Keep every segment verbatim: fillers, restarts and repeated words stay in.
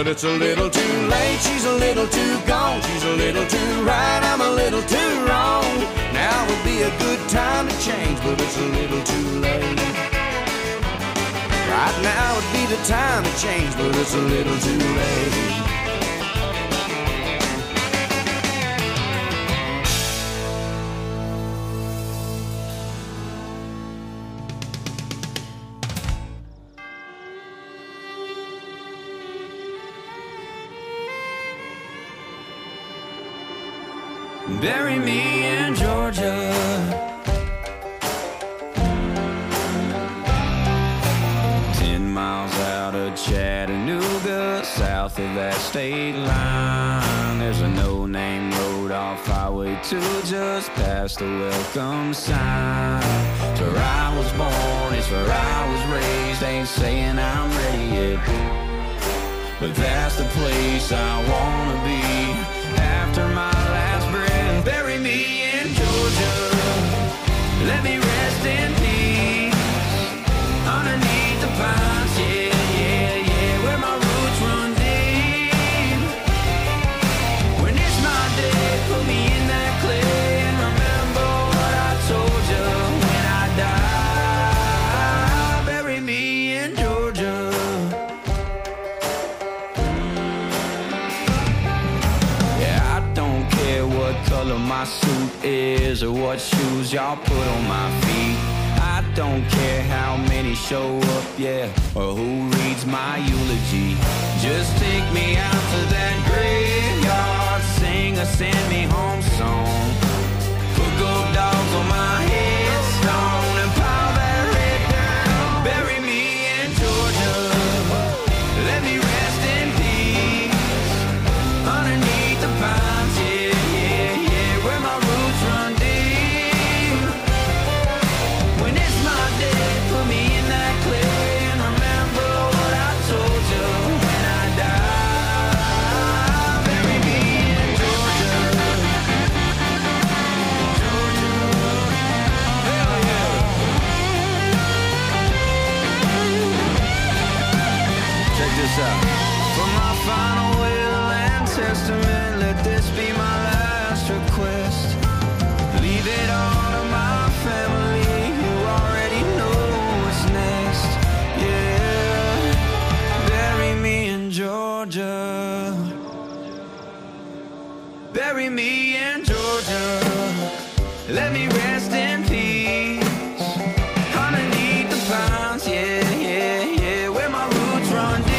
but it's a little too late. She's a little too gone, she's a little too right, I'm a little too wrong. Now would be a good time to change, but it's a little too late. Right now would be the time to change, but it's a little too late. Bury me in Georgia. Ten miles out of Chattanooga, south of that state line, there's a no-name road off Highway two, just past the welcome sign. It's where I was born, it's where I was raised. Ain't saying I'm ready yet, but that's the place I wanna be after my last breath. Bury me in Georgia, let me rest in peace underneath the pines, yeah, yeah, yeah, where my roots run deep. When it's my day, put me in that clay and remember what I told you when I die. Bury me in Georgia. Color my suit is or what shoes y'all put on my feet. I don't care how many show up, yeah, or who reads my eulogy. Just take me out to that graveyard, sing a send me home song. Put gold dogs on my headstone and pile that red dirt. Bury me in Georgia, let me rest in peace underneath the pines, yeah. For my final will and testament, let this be my last request. Leave it all to my family, who already know what's next. Yeah, bury me in Georgia. Bury me in Georgia. Let me rest in peace underneath the pines, yeah, yeah, yeah, where my roots run deep.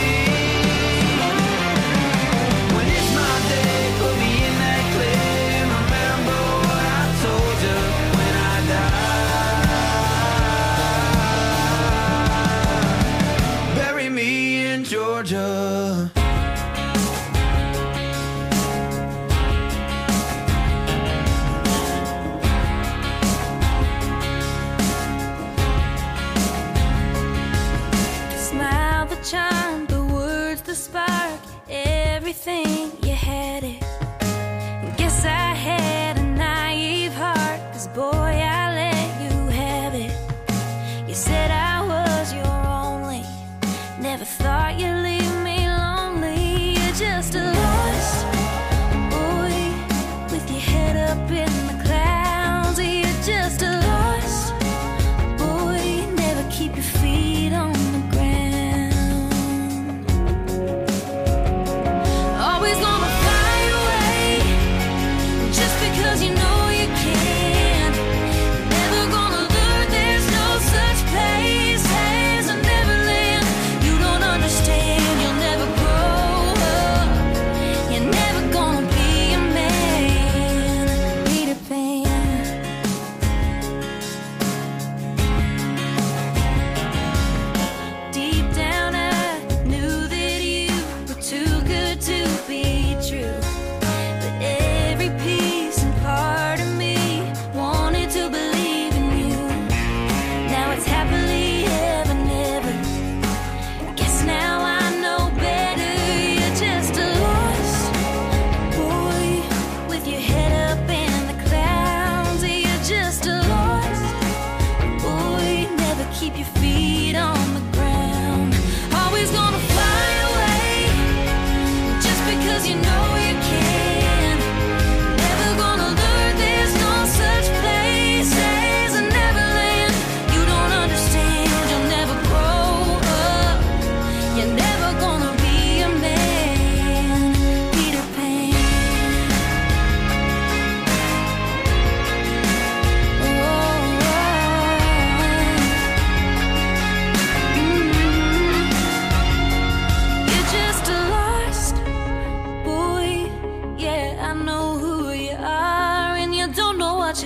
Georgia.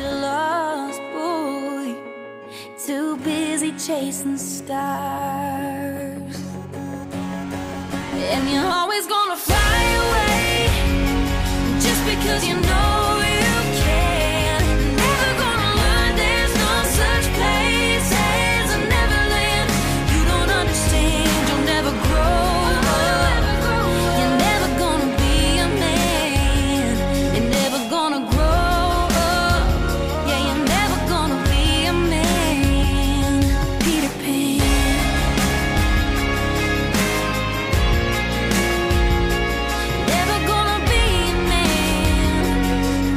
lost boy, too busy chasing stars. And you're always gonna fly away just because you know you can. Never gonna learn there's no such place as a Neverland. You don't understand, you'll never grow up. You're never gonna be a man. You're never gonna grow up. Yeah, you're never gonna be a man. Peter Pan. Never gonna be a man.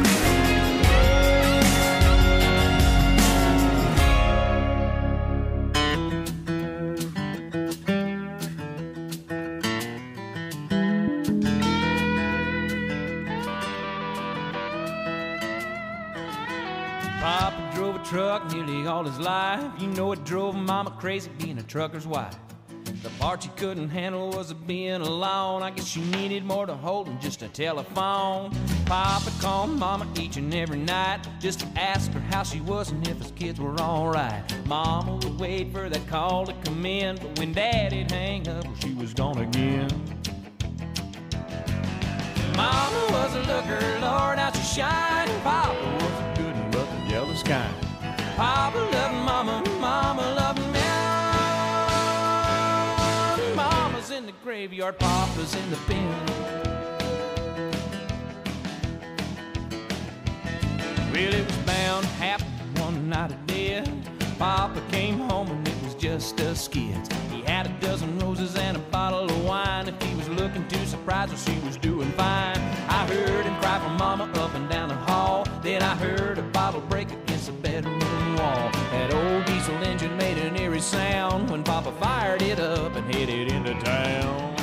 Papa drove a truck nearly all his life. You know it drove Mama crazy being a trucker's wife. The part she couldn't handle was being alone. I guess she needed more to hold than just a telephone. Papa called Mama each and every night just to ask her how she was and if his kids were alright. Mama would wait for that call to come in, but when Daddy'd hang up, well, she was gone again. Mama was a looker, Lord, how she shined. Papa was a good one, but the jealous kind. Papa loved Mama, Mama loved me. Mama's in the graveyard, Papa's in the pen. Well, it was bound to happen one night of death. Papa came home and it was just us kids. He had a dozen roses and a bottle of wine. If he was looking too surprised, well, she was doing fine. I heard him cry for Mama up and down the hall. Then I heard a bottle break against the bedroom wall. That old diesel engine made an eerie sound when Papa fired it up and headed into town.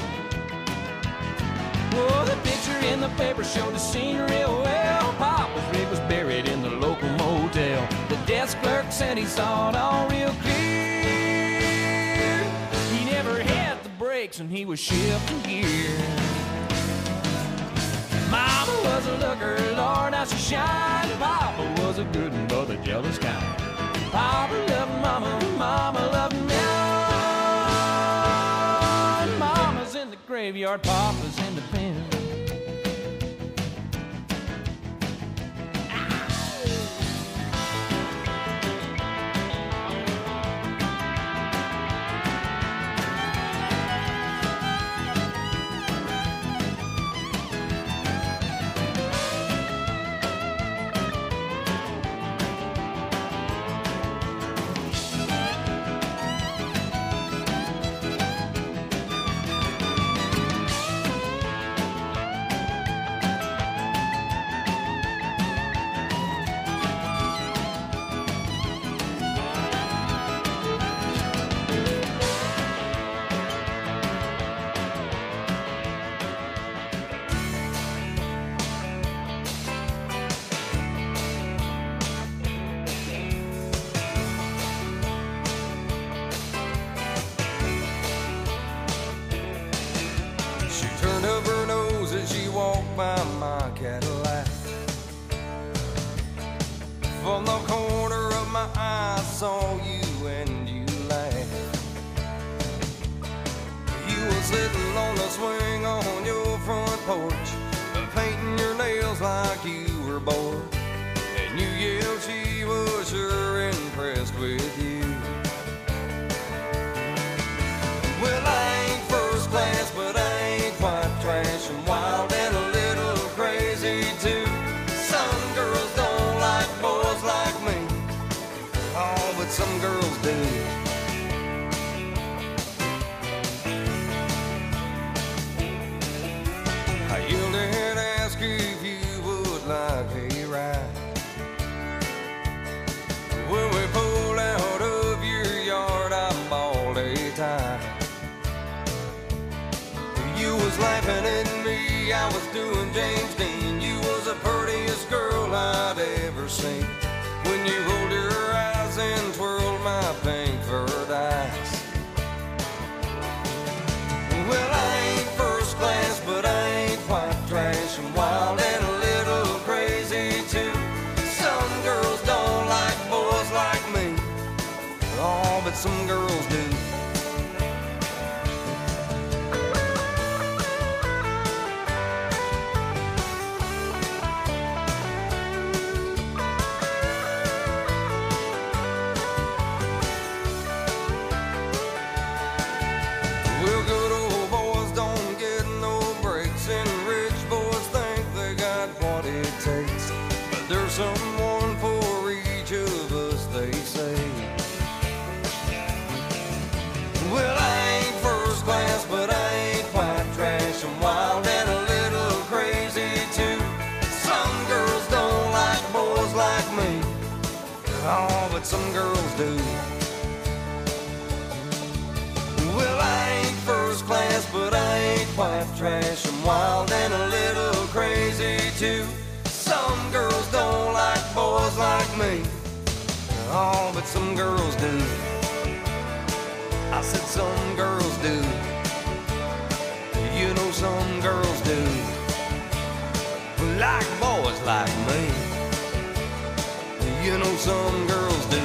Oh, the picture in the paper showed the scene real well. Papa's rig was buried in the local motel. The desk clerk said he saw it all real clear. He never had the brakes and he was shifting gear. Mama was a looker, Lord, how she shined. Papa was a good one, but the jealous kind. Papa loved Mama, Mama loved me. Mama's in the graveyard, Papa's in the pen. By my Cadillac. From the corner of my eye I saw you and you laughed. You were sitting on the swing on your front porch, painting your nails like you were bored. And you yelled she was sure impressed with you. Well, I ain't first class, but I ain't quite trash and wild and a little crazy too. Some girls don't like boys like me, oh, but some girls do. I yelled and asked if you would like a ride. When we pulled out of your yard, I bawled a tie. You was laughing at me, I was doing James Dean. You was the prettiest girl I'd ever seen. When you rolled your eyes and twirled my pink furred eyes. Well, I ain't first class, but I ain't quite trash and wild and a little crazy too. Some girls some girls do. Well, good old boys don't get no breaks, and rich boys think they got what it takes. But there's someone for each of us, they say. Well, I ain't first class, but I ain't quite trash. I'm wild and a little crazy too. Some girls don't like boys like me. Oh, but some girls do. Well, I ain't first class, but I ain't quite trash. I'm wild and a little crazy too. Some girls don't like boys like me. Oh, but some girls do. I said some girls do. You know some girls do. Like boys like me. You know some girls do.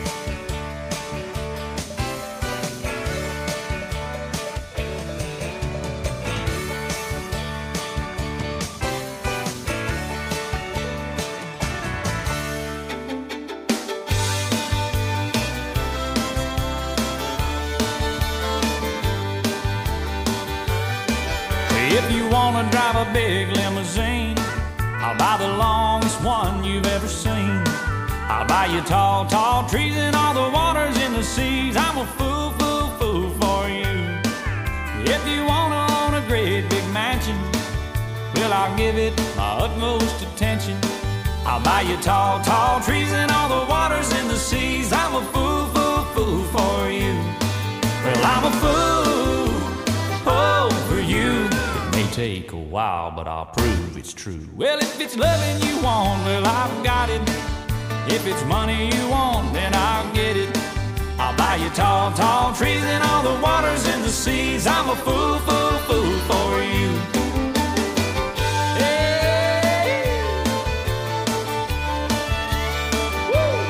If you wanna drive a big limousine, I'll buy the longest one you've ever seen. I'll buy you tall, tall trees and all the waters in the seas. I'm a fool, fool, fool for you. If you wanna own a great big mansion, well, I'll give it my utmost attention. I'll buy you tall, tall trees and all the waters in the seas. I'm a fool, fool, fool for you. Well, I'm a fool, oh, for you. Take a while, but I'll prove it's true. Well, if it's loving you want, well, I've got it. If it's money you want, then I'll get it. I'll buy you tall, tall trees and all the waters in the seas. I'm a fool, fool, fool for you. Hey. Woo.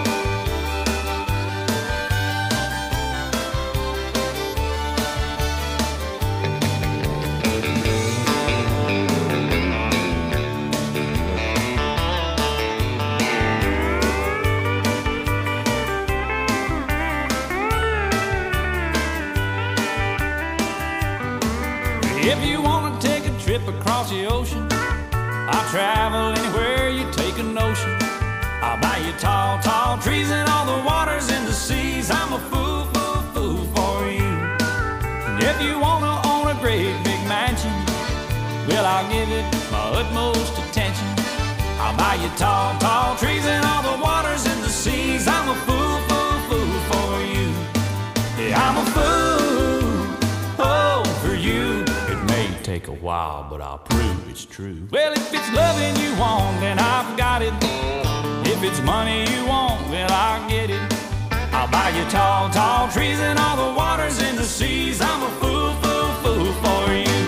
If you wanna take a trip across the ocean, I'll travel anywhere you take a notion. I'll buy you tall, tall trees and all the waters in the seas. I'm a fool, fool, fool for you. And if you wanna own a great big mansion, well, I'll give it my utmost attention. I'll buy you tall, tall trees and all the waters in the seas. I'm a fool, fool, fool for you. Yeah, I'm a fool, oh, for you. Take a while, but I'll prove it's true. Well, if it's loving you want, then I've got it. If it's money you want, well, I'll get it. I'll buy you tall, tall trees and all the waters in the seas. I'm a fool, fool, fool for you.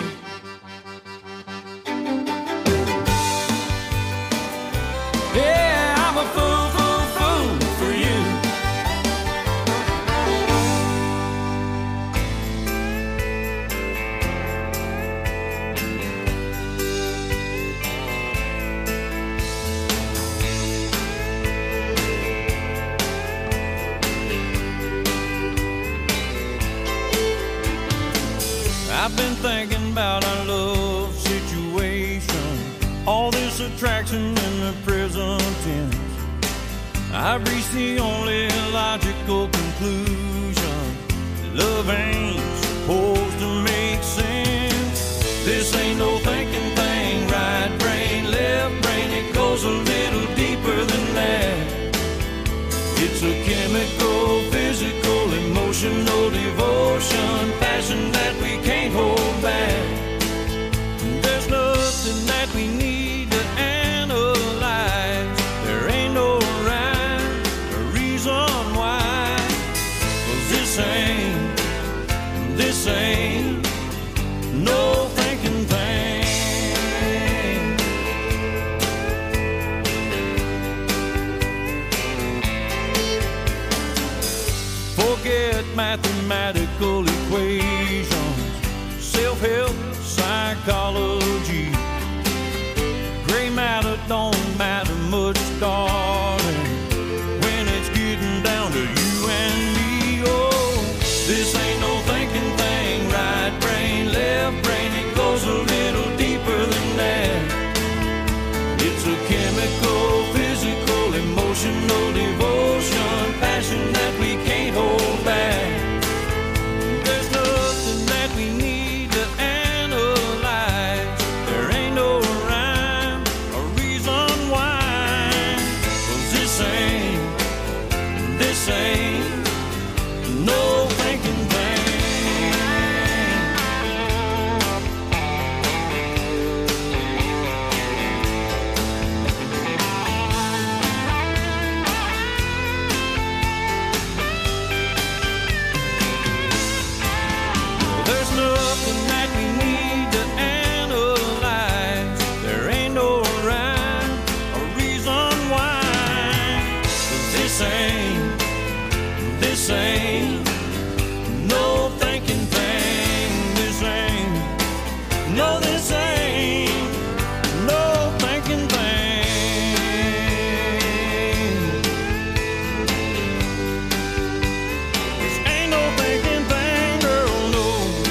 Yeah, I'm a fool, fool, fool for you. I've been thinking about our love situation, all this attraction in the present tense. I've reached the only logical conclusion: love ain't supposed to make sense. This ain't no thinking thing, right brain, left brain, it goes a little deeper than that. It's a chemical, physical, emotional devotion, passion that we can't hold back. There's nothing that we need to analyze. There ain't no rhyme or reason why. 'Cause this ain't, this ain't no thinking thing. Forget mathematical equations, self-help, psychology. Gray matter don't matter much, darling, when it's getting down to you and me. Oh, this ain't no thinking thing, right brain, left brain, it goes a little deeper than that. It's a chemical, physical, emotional devotion, passion that we can't hold back. There's nothing that we need to analyze. There ain't no rhyme or reason why. 'Cause this ain't, this ain't no thinking thing. There's nothing that we need to analyze. There ain't no rhyme or reason why. 'Cause this ain't, this ain't no thinking thing. This ain't, no, this ain't no thinking thing. This ain't no thinking thing, girl, no.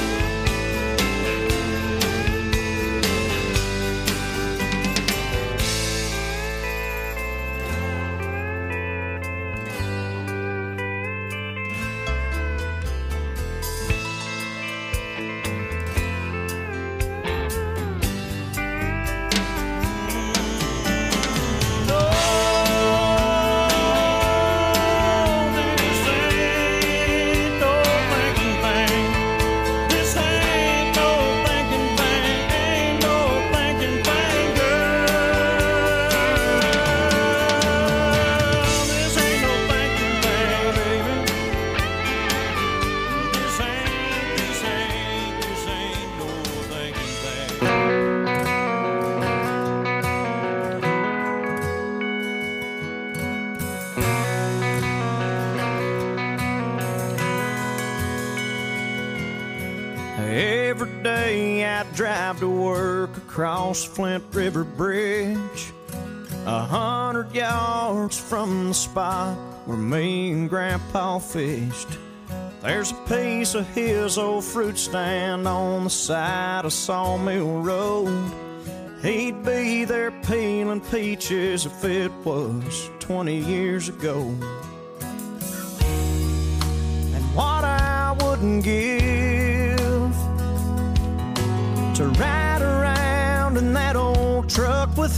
Every day I drive to work across Flint River Bridge, a hundred yards from the spot where me and Grandpa fished. There's a piece of his old fruit stand on the side of Sawmill Road. He'd be there peeling peaches if it was twenty years ago. And what I wouldn't give to ride around in that old truck with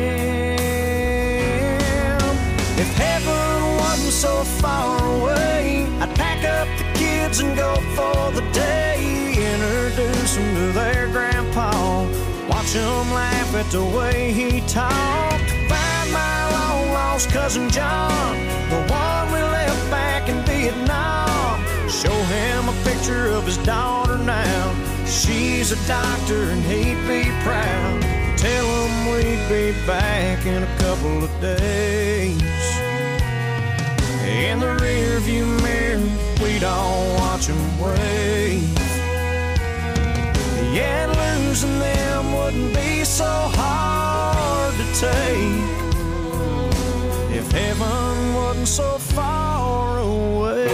him. If heaven wasn't so far away, I'd pack up the kids and go for the day. Introduce them to their grandpa, watch them laugh at the way he talked. Find my long lost cousin John, the one we left back in Vietnam. Show him a picture of his daughter now. She's a doctor and he'd be proud. Tell him we'd be back in a couple of days. In the rearview mirror, we'd all watch him wave. Yeah, losing them wouldn't be so hard to take if heaven wasn't so far away.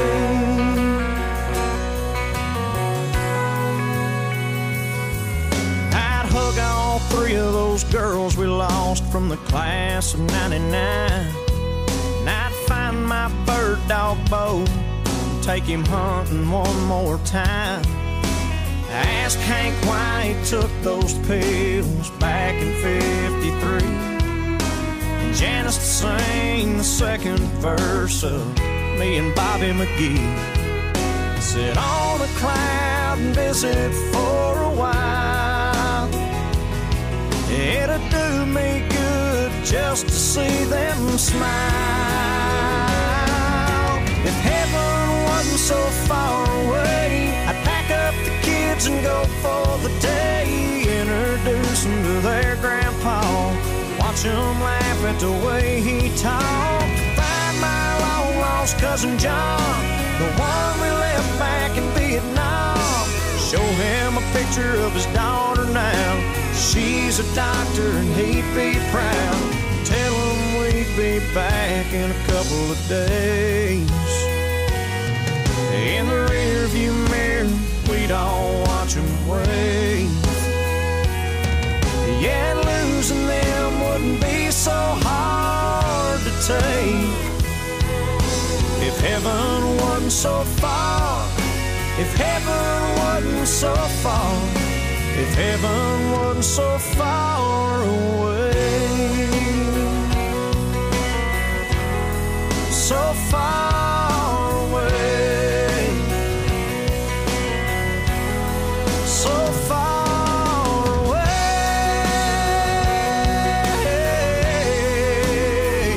All three of those girls we lost from the class of ninety-nine. And I'd find my bird dog Bo, take him hunting one more time. Ask Hank why he took those pills back in fifty-three. And Janice to sing the second verse of me and Bobby McGee. Sit on a cloud and visit for a while. It'd do me good just to see them smile. If heaven wasn't so far away, I'd pack up the kids and go for the day. Introduce them to their grandpa, watch him laugh at the way he talked. Find my long lost cousin John, the one we left back in Vietnam. Show him a picture of his daughter now. She's a doctor and he'd be proud. Tell him we'd be back in a couple of days. In the rearview mirror, we'd all watch him wave. Yeah, losing them wouldn't be so hard to take if heaven wasn't so far. If heaven wasn't so far. If heaven wasn't so far away. So far away. So far away.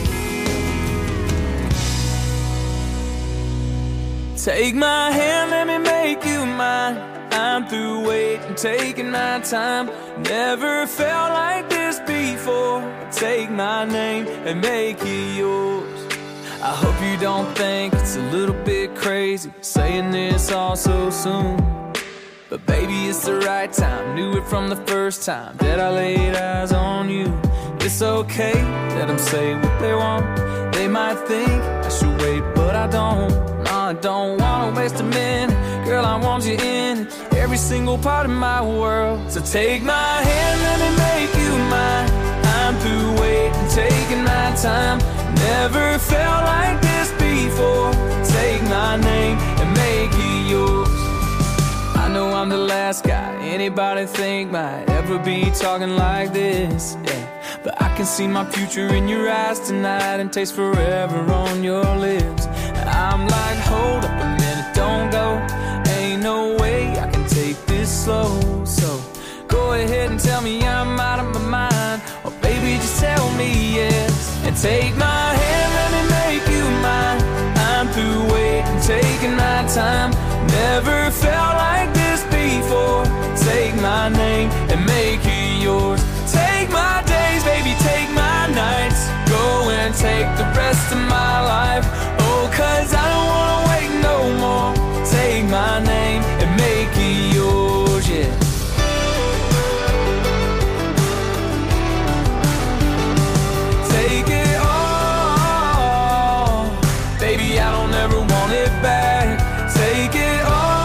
Take my hand, let me make you mine. I'm through waiting, taking my time. Never felt like this before. Take my name and make it yours. I hope you don't think it's a little bit crazy saying this all so soon. But baby, it's the right time. Knew it from the first time that I laid eyes on you. It's okay, let them say what they want. They might think I should wait, but I don't. No, I don't wanna waste a minute. Girl, I want you in every single part of my world. So take my hand, let me make you mine. I'm through waiting, taking my time. Never felt like this before. Take my name and make it yours. I know I'm the last guy anybody think might ever be talking like this, yeah. But I can see my future in your eyes tonight and taste forever on your lips. I'm like, hold up a minute, don't go. Ain't no way I can take this slow. So go ahead and tell me I'm out of my mind, or baby just tell me yes. And take my hand, let me make you mine. I'm through waiting, taking my time. Never felt like this before. Take my name and make it yours. Take my days, baby, take my nights. Go and take the rest of my life. Oh, cause I don't wanna wait no more. Take my name and make it yours, yeah. Take it all, baby, I don't ever want it back. Take it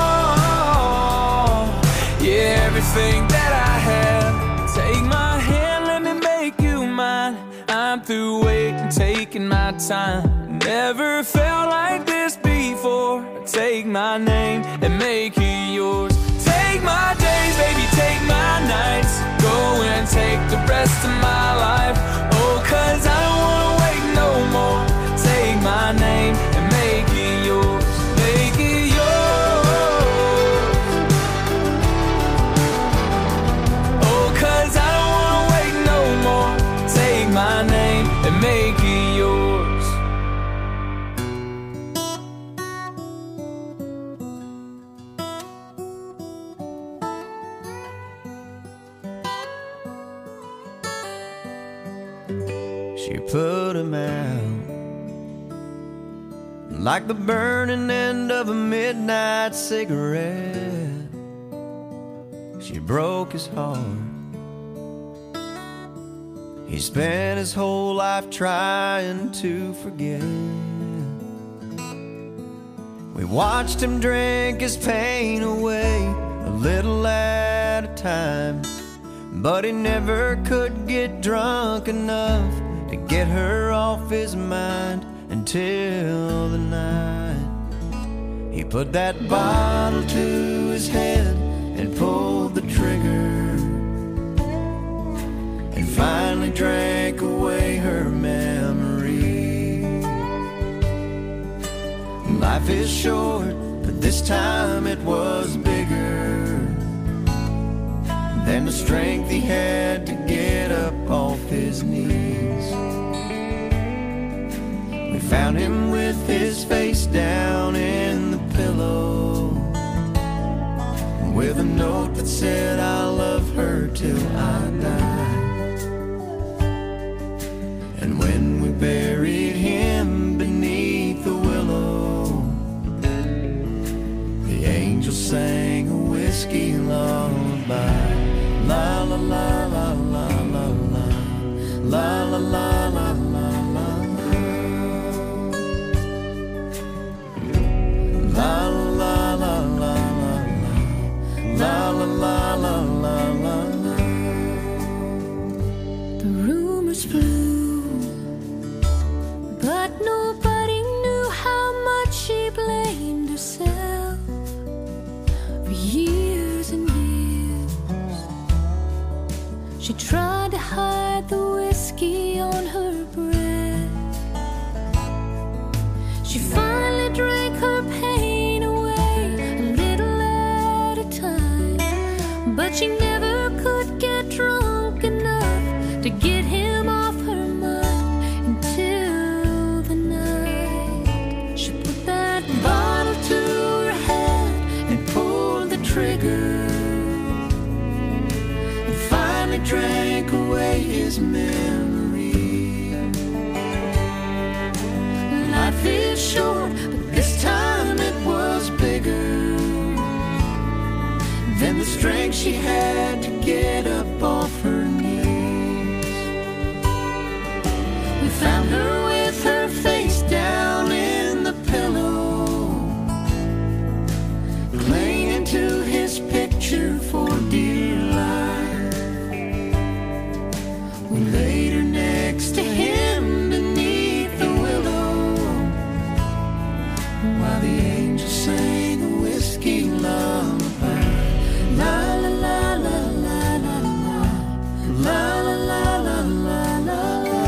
all, yeah, everything that I have. Take my hand, let me make you mine. I'm through waiting, taking my time. Never felt like this before. Take my name and make it yours. Take my days, baby, take my nights. Go and take the rest of my life. Oh, cause I don't wanna wait no more. Take my name and make it yours. Make it yours. Oh, cause I don't wanna wait no more. Take my name and make it yours. She put him out like the burning end of a midnight cigarette. She broke his heart. He spent his whole life trying to forget. We watched him drink his pain away, a little at a time. But he never could get drunk enough to get her off his mind until the night he put that bottle to his head and pulled the trigger, and finally drank away her memory. Life is short, but this time it was bigger than the strength he had to get up off his knees. We found him with his face down in the pillow, with a note that said, I'll love her till I die. And when we buried him beneath the willow, herself for years and years. She tried to hide the whiskey on her breath. She finally drank her pain away a little at a time, but she never could get drunk enough to get him off her mind until the night she put that bottle to her head and pulled the trigger and finally drank away his memory. Life is short, but this time it was bigger than the strength she had to get up off her knees. We found her with her face down in the pillow, clinging to his picture for dear life. We laid her next to him beneath the willow, while the angels sang a whiskey lullaby. La la la la la la la, la la la la la la la.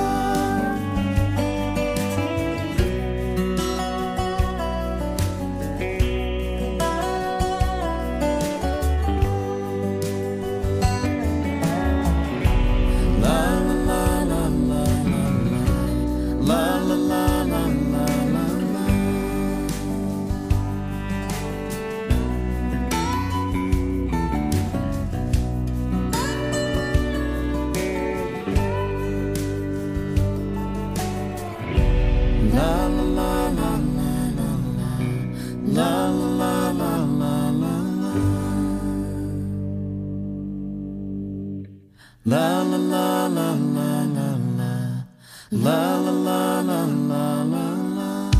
La la la la la la la, la la la la la la la.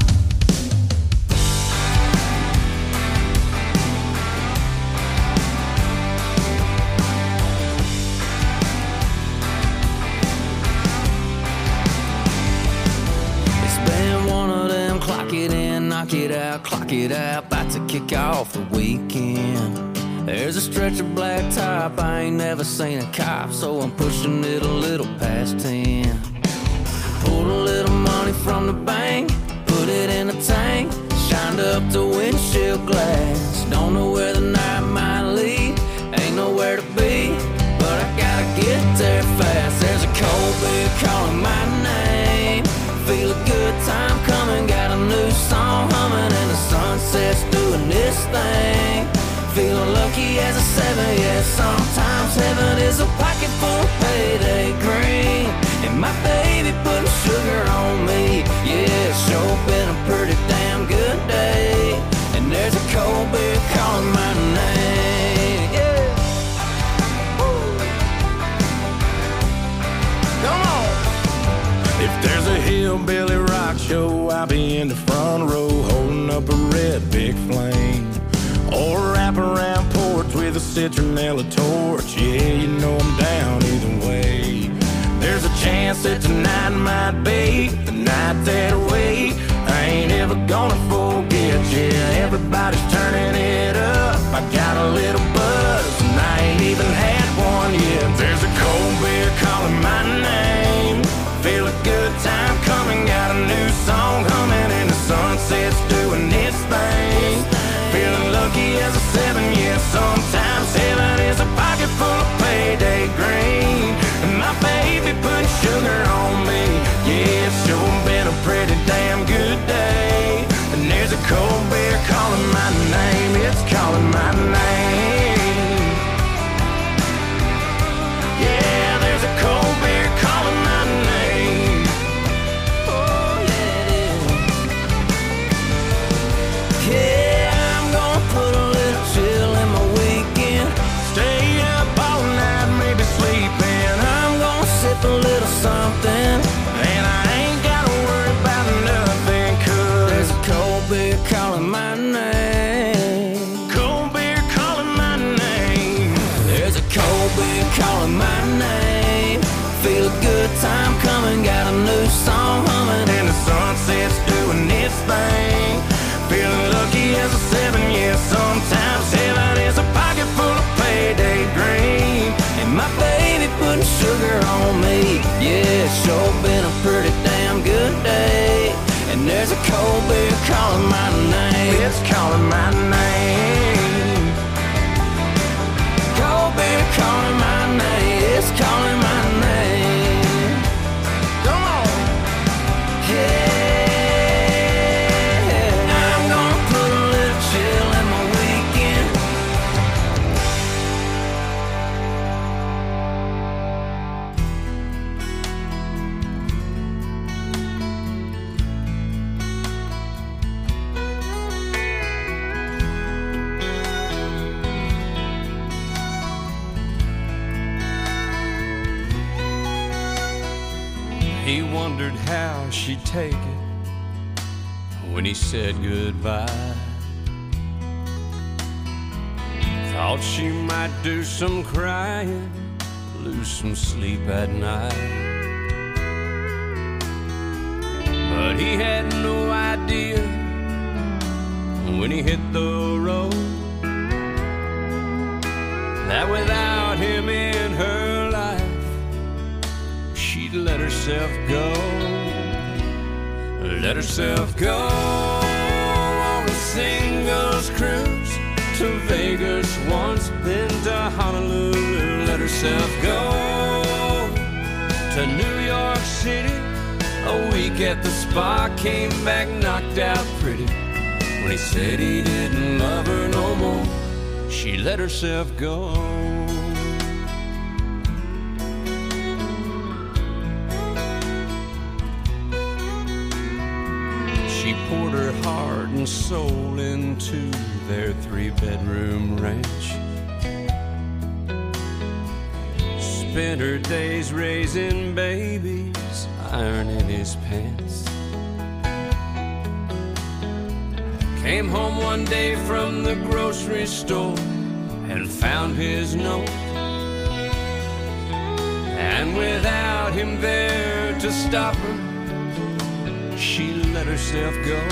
It's been one of them clock it in, knock it out, clock it out, about to kick off the weekend. There's a stretch of black top, I ain't never seen a cop, so I'm pushing it a little past ten. Pulled a little money from the bank, put it in a tank, shined up the windshield glass. Don't know where the night might lead, ain't nowhere to be, but I gotta get there fast. There's a cold beer calling my name, feel a good time coming, got a new song humming, and the sunset's doing this thing. Feeling lucky as a seven, yeah, sometimes heaven is a pocket full of payday green. And my baby putting sugar on me, yeah, it's sure been a pretty damn good day. And there's a cold beer calling my name, yeah. Woo. Come on! If there's a hillbilly rock show, I'll be in the front row holding up a red big flame. Or wrap around porch with a citronella torch. Yeah, you know I'm down either way. There's a chance that tonight might be the night that I wait. I ain't ever gonna forget, yeah, everybody's turning it up. I got a little buzz and I ain't even had one yet. There's a cold beer calling my name, feel a good time coming, got a new song humming, and the sunset's doing its thing. Feeling lucky as a seven, yeah, sometimes heaven is a pocket full of payday green. And my baby put sugar on me, yeah, it's sure been a pretty damn good day. And there's a cold beer calling my name, it's calling my name. Yeah, there's a cold beer calling my name. Oh, yeah, it is. Yeah. Put a little chill in my weekend, Stay up all night, maybe sleeping. I'm gonna sip a little something, And I ain't gotta worry about nothing, cause there's a cold beer calling my name. cold beer calling my name. There's a cold beer calling my name, feel a good time coming, got a new song humming, And the sunset's doing its thing. Feeling lucky There's a cold beer calling my name. It's calling my name. Cold beer calling my name. It's calling my name. Come on. Yeah. I'm gonna put a little chill in my weekend. He wondered how she'd take it when he said goodbye. Thought she might do some crying, lose some sleep at night. But he had no idea when he hit the road that without him in her life, she'd let herself go, let herself go on a singles cruise to Vegas once, then to Honolulu. Let herself go to New York City, a week at the spa, came back knocked out pretty. When he said he didn't love her no more, she let herself go. She poured her heart and soul into their three-bedroom ranch. Spent her days raising babies, ironing his pants. Came home one day from the grocery store and found his note. And without him there to stop her, she let herself go,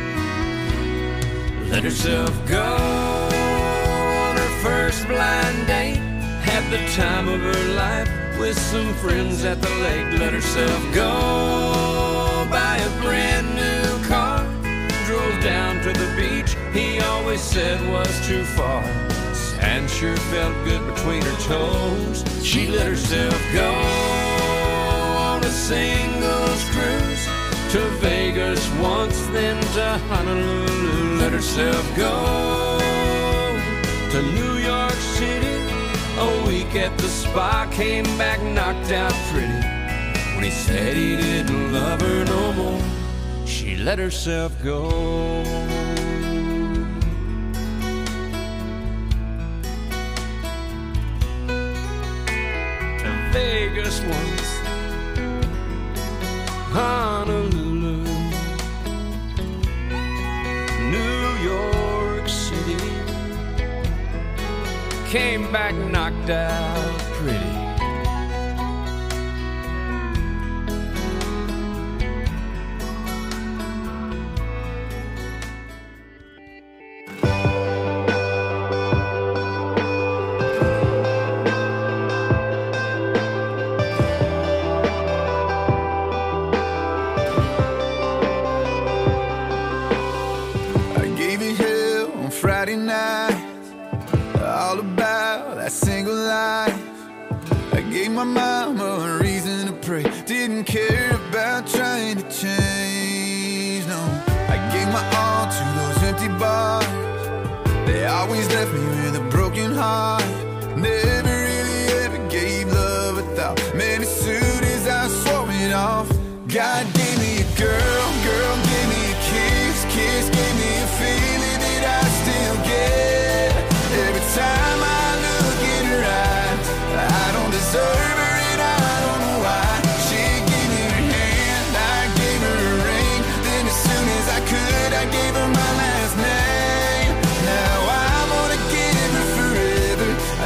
let herself go on her first blind date. Had the time of her life with some friends at the lake. Let herself go buy a brand new car. Drove down to the beach he always said was too far. Sand sure felt good between her toes. She let herself go on a singles cruise to Vegas once, then to Honolulu. Let herself go to New York City, a week at the spa, came back knocked out pretty. When he said he didn't love her no more, she let herself go. To Vegas once, Honolulu, New York City, came back knocked out pretty. Friday night, all about that single life. I gave my mama a reason to pray, didn't care about trying to change, no. I gave my all to those empty bars, they always left me with a broken heart. Never really ever gave love a thought, man, as soon as I swore it off. God gave me a girl, girl gave me a kiss, kiss gave me a feeling that I still get. Every time I look in her eyes, I don't deserve her and I don't know why. She gave me her hand, I gave her a ring, then as soon as I could, I gave her my last name. Now I'm gonna give her forever, I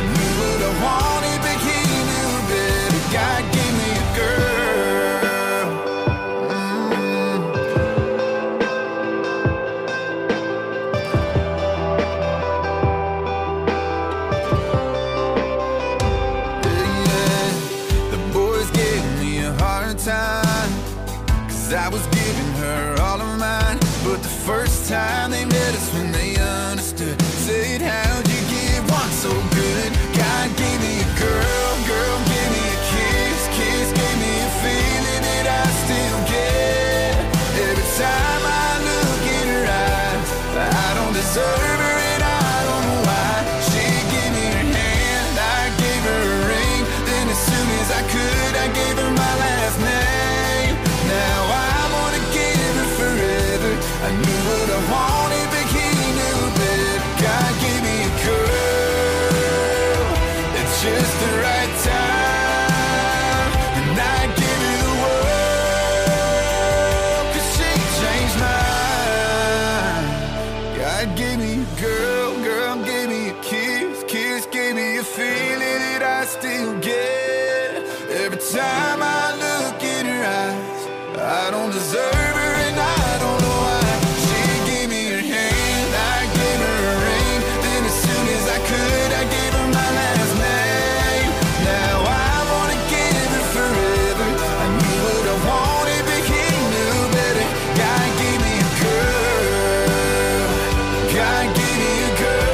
time I look in her eyes, I don't deserve her and I don't know why. She gave me her hand, I gave her a ring. Then as soon as I could, I gave her my last name. Now I wanna give her forever. I knew what I wanted, but he knew better. God gave me a girl. God gave me a girl.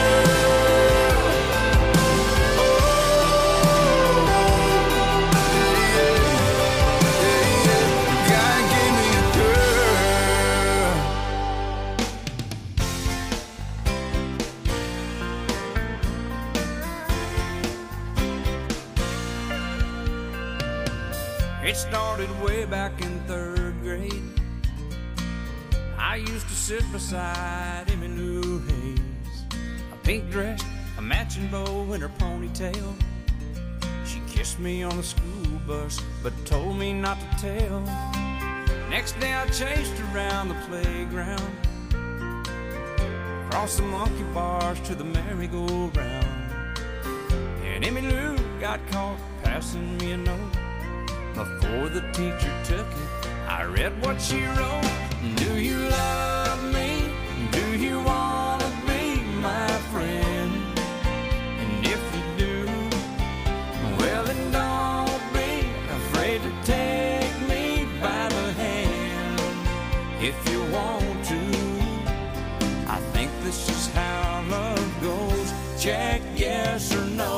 It started way back in third grade. I used to sit beside Emmylou Hayes, a pink dress, a matching bow in her ponytail. She kissed me on the school bus, but told me not to tell. Next day I chased her around the playground, across the monkey bars to the merry-go-round. And Emmylou got caught passing me a note. Before the teacher took it, I read what she wrote. Do you love me? Do you want to be my friend? And if you do, well then don't be afraid to take me by the hand. If you want to, I think this is how love goes. Check yes or no.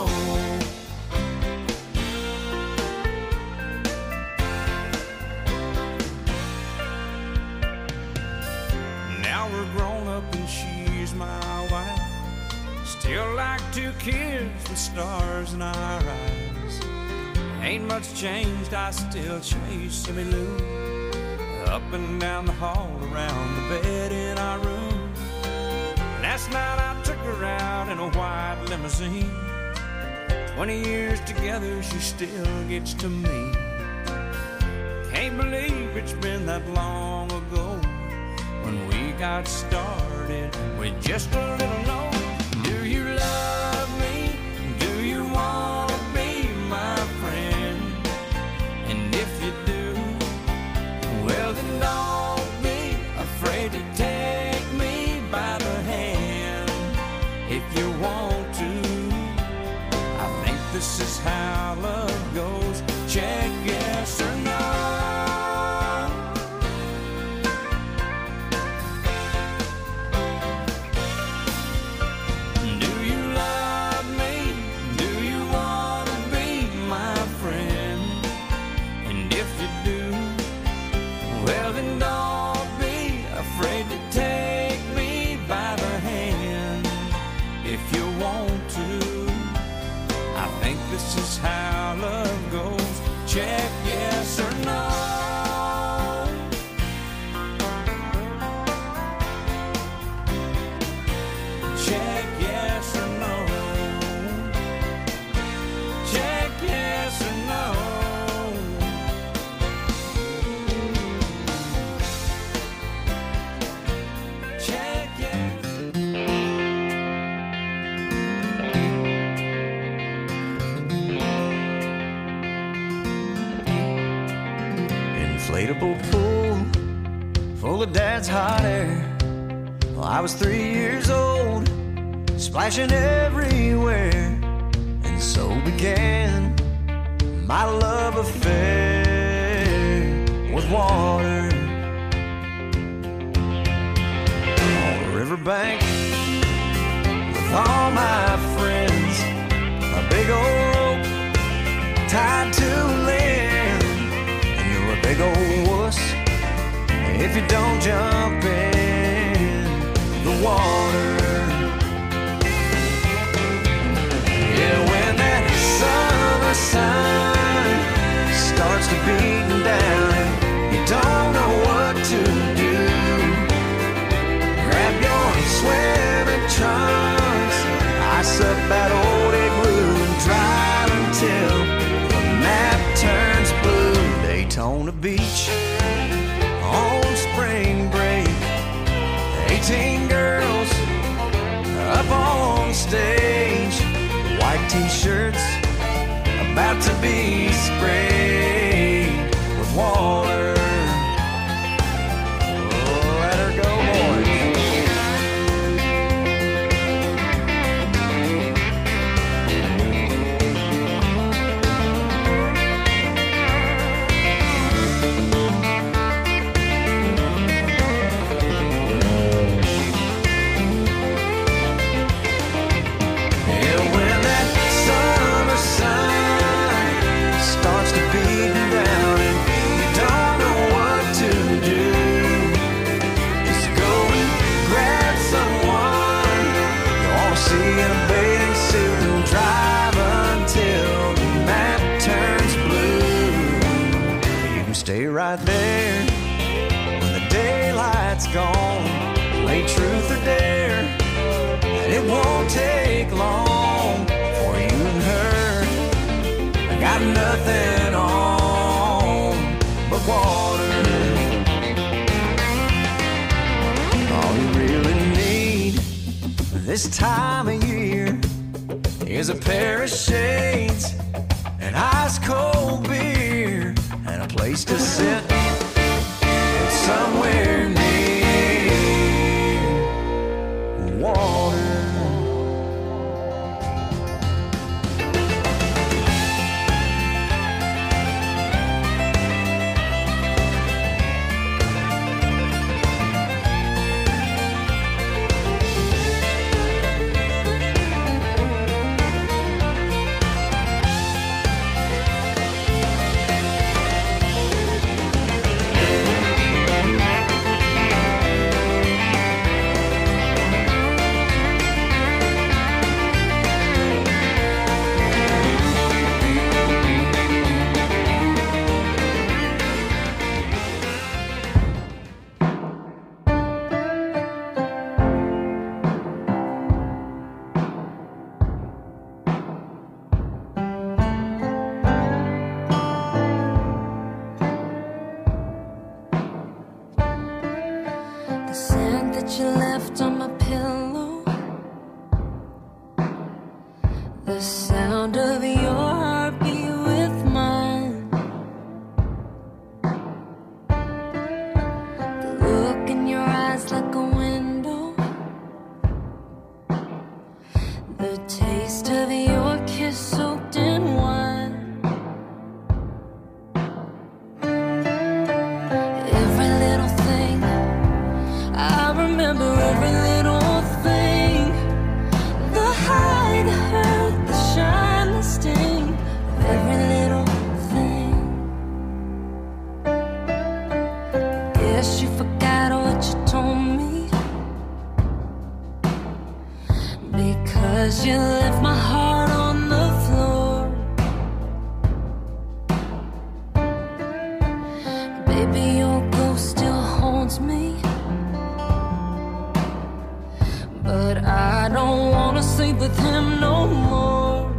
Still like two kids with stars in our eyes. Ain't much changed, I still chase Emmylou up and down the hall, around the bed in our room. Last night I took her out in a white limousine. Twenty years together, she still gets to me. Can't believe it's been that long ago when we got started with just a little note. Do you love me? Do you want to be my friend? And if you do, well then don't be afraid to take me by the hand. If you want to, I think this is how love goes. Check yes or no. This is how love goes. Check yes or no. Check yes or no. Check yes or no. Check yes. Inflatable pool full of dad's hot air. Well, I was three years old, splashing everywhere, and so began my love affair with water. On the riverbank with all my friends, a big old rope tied to a limb. You're a big old wuss if you don't jump in the water. Yeah, when that summer sun starts to beat down and you don't know what to do, grab your swimming trunks, ice up that old igloo and drive until the map turns blue. Daytona Beach on spring break, eighteen girls up on stage, white t-shirts about to be sprayed with water. Oh, let her go, boys. And when that summer sun starts to beat down and you don't know what to do, just go and grab someone you want to see in a bathing suit and drive until the map turns blue. You can stay right there when the daylight's gone, play truth or dare, and it won't take long for you and her. I got nothing on but water. All you really need this time of year is a pair of shades, an ice cold beer, and a place to sit somewhere near water. The sand that you left on my pillow, the sound of your heartbeat with mine, the look in your eyes like a window, the taste of your kiss soaked in wine. Every little thing, I remember every little thing. The high, the hurt, the shine, the sting of every little thing. Guess you forgot what you told me, because you left my heart on the floor. Baby, your ghost still haunts me, but I don't wanna sleep with him no more.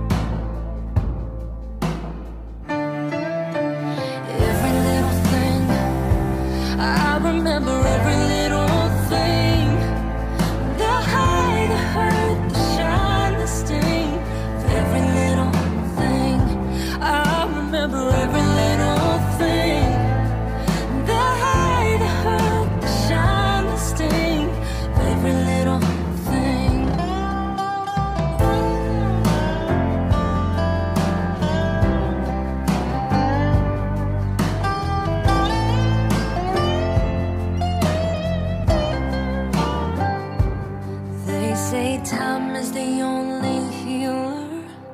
Every little thing, I remember every little thing. The high, the hurt, the shine, the sting of every little thing. I remember every little thing. The high, the hurt, the shine, the sting of every little thing. They say time is the only healer.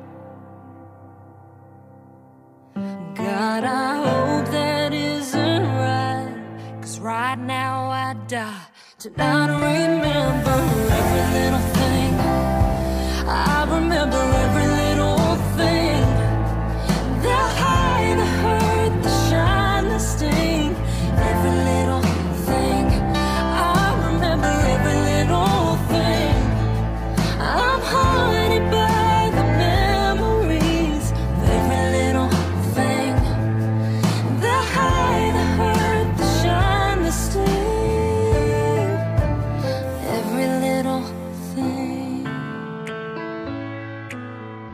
God, I hope that isn't right, 'cause right now I die to not remember every little thing. I remember every little thing. The high, the hurt, the shine, the sting, every little thing. I remember every little thing. I'm haunted by the memories of every little thing. The high, the hurt, the shine, the sting, every little thing.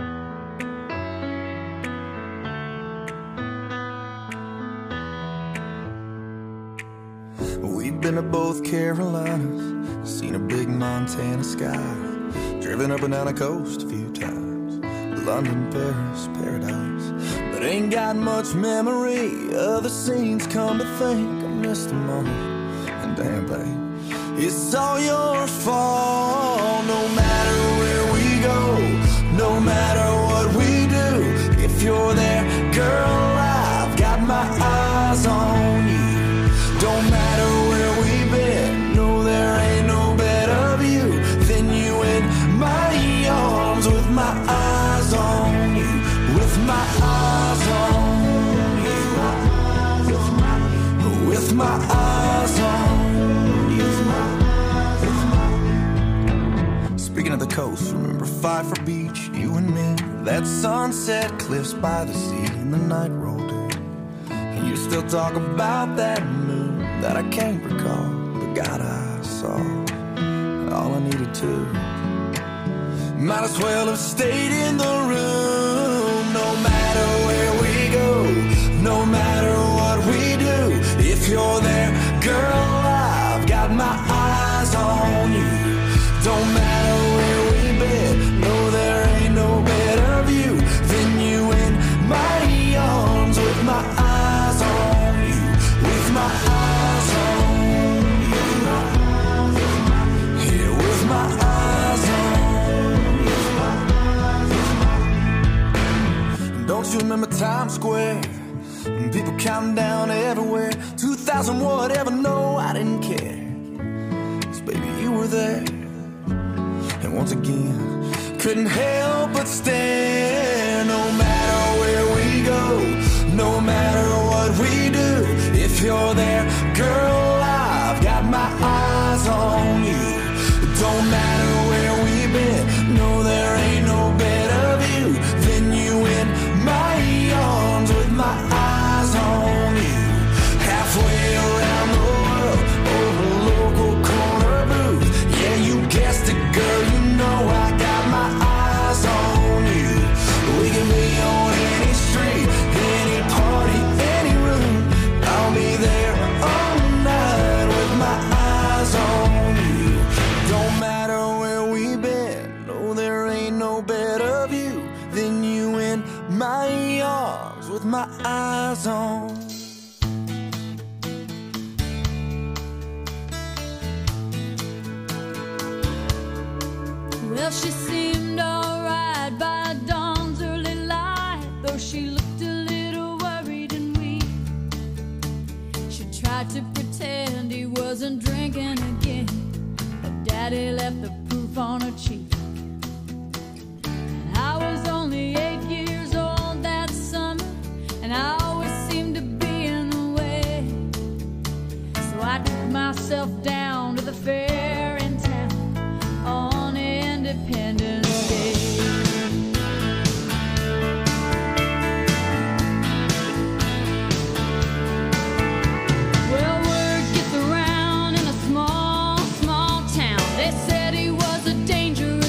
Been to both Carolinas, seen a big Montana sky, driven up and down the coast a few times, London, Paris, paradise. But ain't got much memory of the scenes, come to think I missed them all. And damn, babe, it's all your fault. No matter where we go, no matter what we do, if you're there, girl, I've got my eyes on you. Don't matter where we've been, no, there ain't no better view than you in my arms, with my eyes on you, with my eyes on you, with my eyes on you. Speaking of the coast, remember Pfeiffer Beach, you and me, that sunset cliffs by the sea, and the night rolled in. And you still talk about that moon that I can't recall, but God, I saw all I needed to. Might as well have stayed in the room. No matter where we go, no matter what we do, if you're there, girl, I've got my eyes on you. Don't matter where we've been, no, there ain't no better view than you in my arms, with my eyes on you, with my eyes on you, yeah, with my eyes on you. Don't you remember Times Square? And people counting down everywhere, two thousand whatever, no, I didn't care, 'cause baby, you were there. And once again, couldn't help but stare. No matter where we go, no matter what we do, if you're there, girl, I've got my eyes on you. Don't matter where we've been, no, there ain't no better view than you in my arms, with my eyes on you. Halfway around the world, over local corner booth, yeah, you guessed it, girl, you know I got my eyes on you. We can be on any street, any party, any room, I'll be there all night with my eyes on you. Don't matter where we've been, no, there ain't no better view than you in my arms, with my eyes on. Well, she seemed alright by dawn's early light, though she looked a little worried and weak. She tried to pretend he wasn't drinking again, but Daddy left the proof on her cheek. And I was only eight years old that summer, and I always seemed to be in the way. So I took myself down to the fair in town on Independence Day. Well, word gets around in a small, small town. They said he was a danger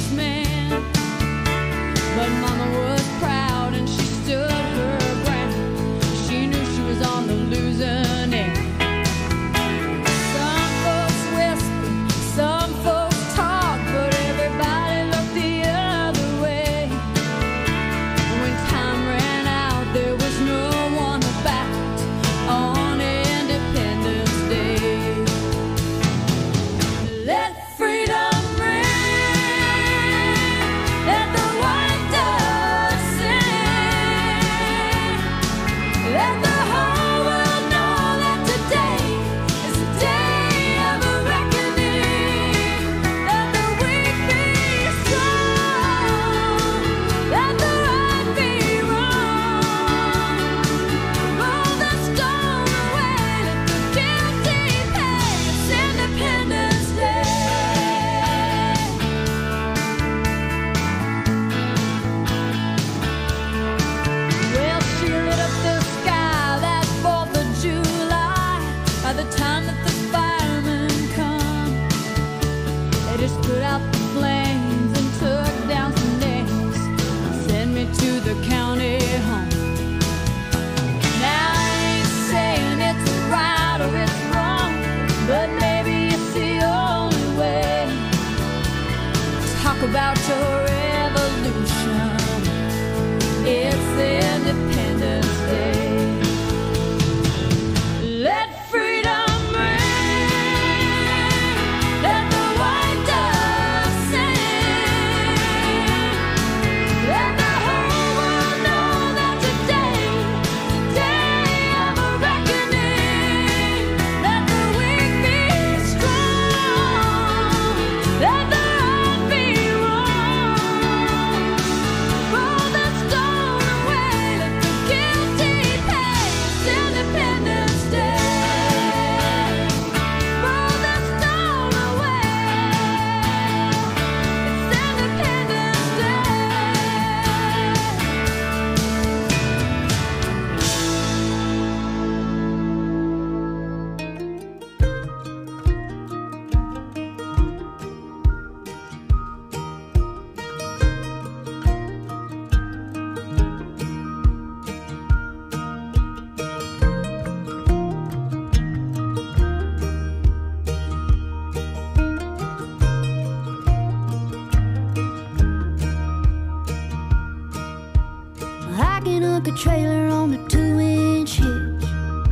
trailer on a two-inch hitch.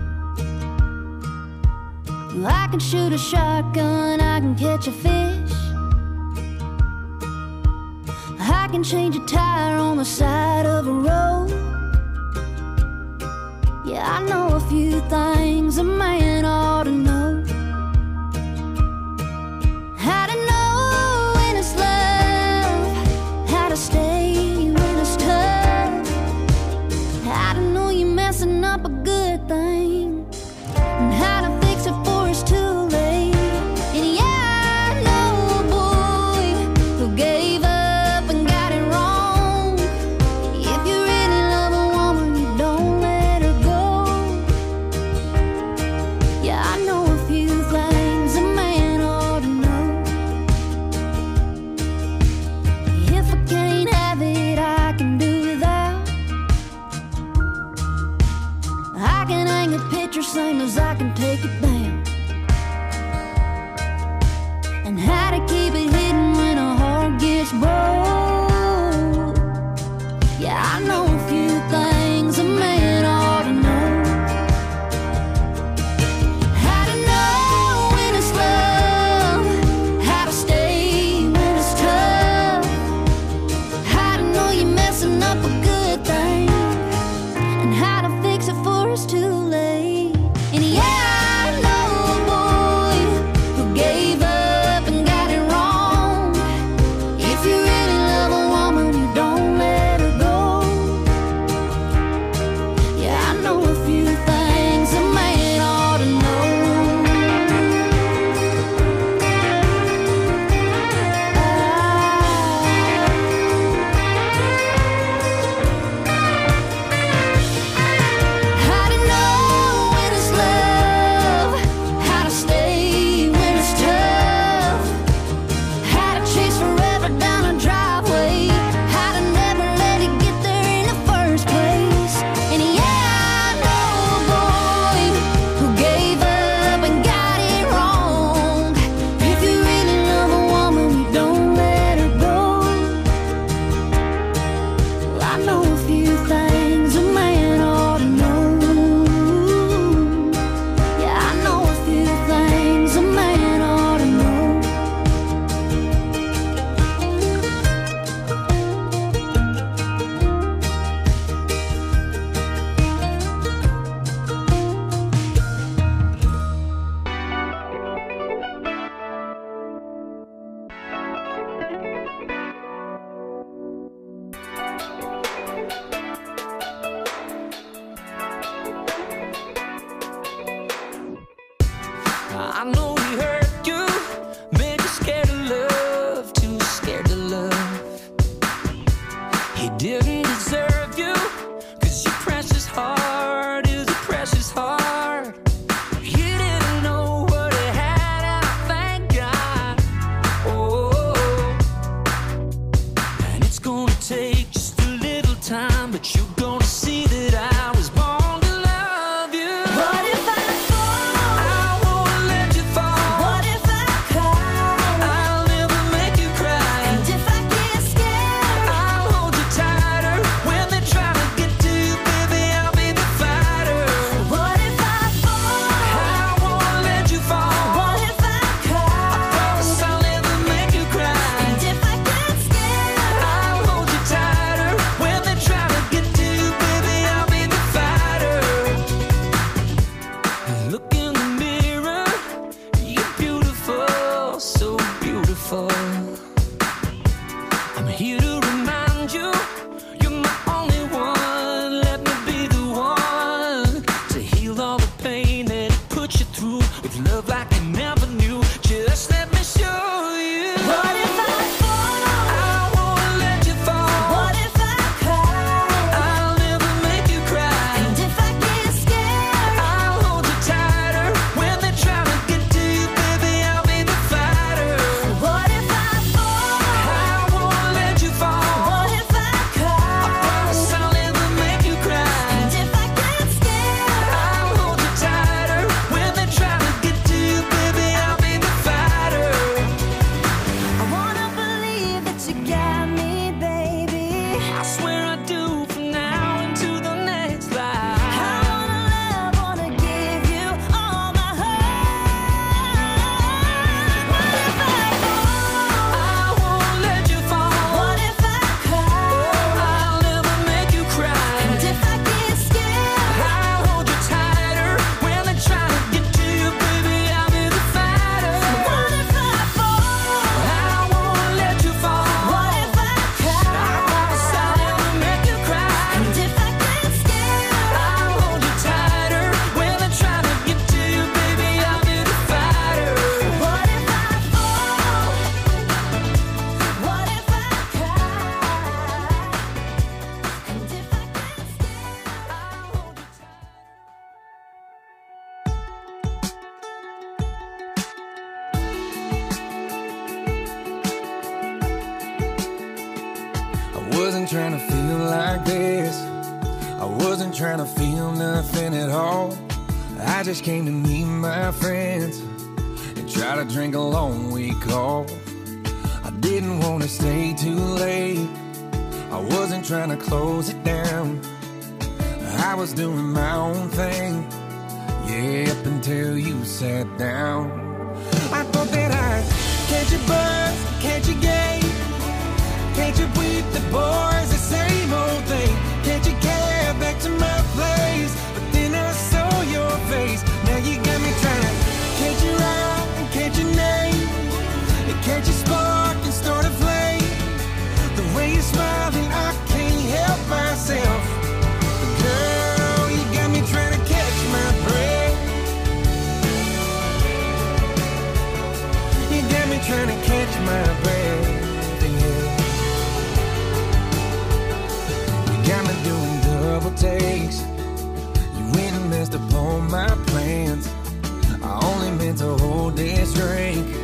I can shoot a shotgun, I can catch a fish. I can change a tire on the side of a road. Yeah, I know a few things a man ought to know. How to know when it's love, how to stay when it's tough, how to know you're messing up a good thing, and how to fix it before it's too late. And yeah, I know a boy who gave up and got it wrong. If you really love a woman, you don't let her go. Yeah, I know a few things a man ought to know. If I can't have it, I can do without. I can hang a picture same as I can take it down. And how to keep it hidden when a heart gets broke. Yeah, I know a few things a man ought to know. How to know when it's love, how to stay when it's tough, how to know you're messing up a good thing, and how to fix it before it's too late. And yeah, I know a boy who gave up and got it wrong. If you really love a woman, you don't let her go. Yeah, I know a few things a man ought to know. How to know when it's love, how to stay when it's tough, how to chase forever down a driveway, how to never let it get there in the first place. And yeah, I know a boy who gave up and got it wrong. If you really love a woman, you don't let her go. Well, I know a few things a man ought to know. Yeah, I know a few things a man ought to know. I know he hurt you, made you scared of love, too scared to love. He didn't deserve you, cause your precious heart is a precious heart. He didn't know what he had, and I thank God. Oh, and it's gonna take just a little time, but you're gonna see that I was born to love you. What if I fall? I won't let you fall. What if I cry? I'll never make you cry. And if I get scared? I'll hold you tighter. When they try to get to you, baby, I'll be the fighter. What if I fall? I won't let you fall. What if I cry? Promise I'll never make you cry. And if I get scared? I'll hold you tighter. When they try to get to you, baby, I'll be the fighter. Look in the mirror, you're beautiful, so beautiful. I'm here to remind you, you're my only one. Let me be the one to heal all the pain that it put you through, with love like you never knew. Just let me show you. What if I fall? I won't let you fall. What if I cry? I'll never make you cry. And if I get scared? I'll hold you tighter. When they try to get to you, baby, I'll be the fighter. What if I fall? I won't let you fall. wasn't trying to feel like this. I wasn't trying to feel nothing at all. I just came to meet my friends and try to drink a long week off. I didn't want to stay too late. I wasn't trying to close it down. I was doing my own thing, yeah, up until you sat down. I thought that I'd catch a buzz, catch a game, catch up with the boys, the same old thing. Catch a cab back to my place, but then I saw your face. Now you got me trying to catch your eye and catch your name, and catch a spark and start a flame. The way you're smiling, I can't help myself. Girl, you got me trying to catch my breath. You got me trying to catch my breath, yeah. You got me doing double takes. You went and messed up all my plans. I only meant to hold this drink.